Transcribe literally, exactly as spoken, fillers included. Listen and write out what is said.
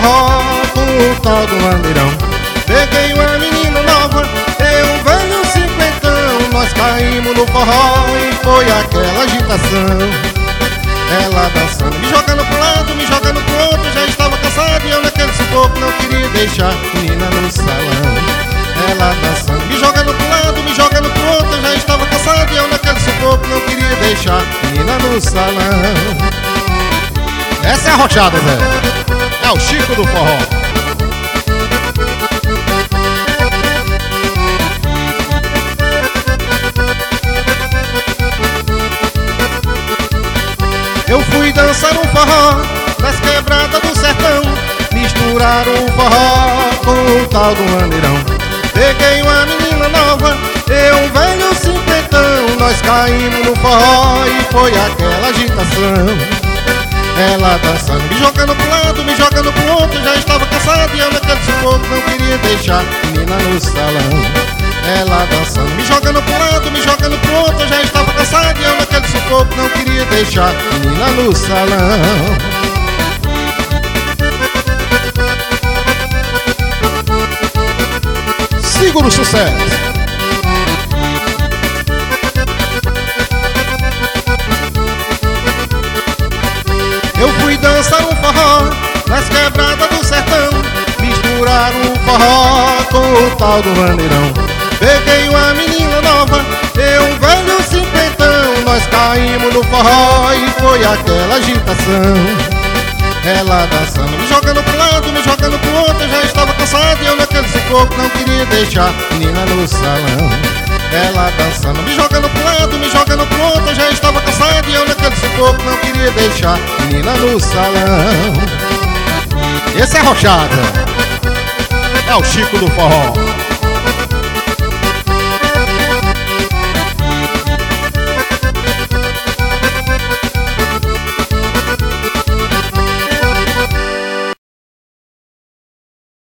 forró com o tal do maneirão. Peguei uma menina nova, eu um velho cinquentão. Nós caímos no forró e foi aquela agitação. Ela dançando, me jogando pro lado, me jogando pro outro. Já estava cansado e eu naquele sufoco não queria deixar a menina no salão. Ela dançando, me jogando pro lado, me jogando pro outro. Já estava cansado e eu naquele sufoco não queria deixar a menina no salão. Essa é a arrochada, Zé. É o Chico do forró. Eu fui dançar um forró nas quebradas do sertão. Misturaram o forró com o tal do maneirão. Peguei uma menina nova, eu um velho cinquentão. Nós caímos no forró e foi aquela agitação. Ela dançando, me jogando pro lado, me jogando pro outro. Já estava cansado e eu naquele sufoco não queria deixar a menina no salão. Ela dançando, me jogando pro lado, me jogando pro outro. Já estava cansado e eu naquele sufoco não queria deixar a menina no salão. Segura o sucesso. Eu fui dançar um forró nas quebradas do sertão. Misturaram o forró com o tal do maneirão. Peguei uma menina nova, eu um velho cinquentão. Nós caímos no forró e foi aquela agitação. Ela dançando, me jogando pro lado, me jogando pro outro. Já estava cansado e eu naquele sufoco não queria deixar a menina no salão. Ela dançando, me jogando pro lado, me jogando pro outro. Já estava cansado e eu naquele sufoco não queria deixar a menina no salão. Esse é arrochada. É o Chico do forró.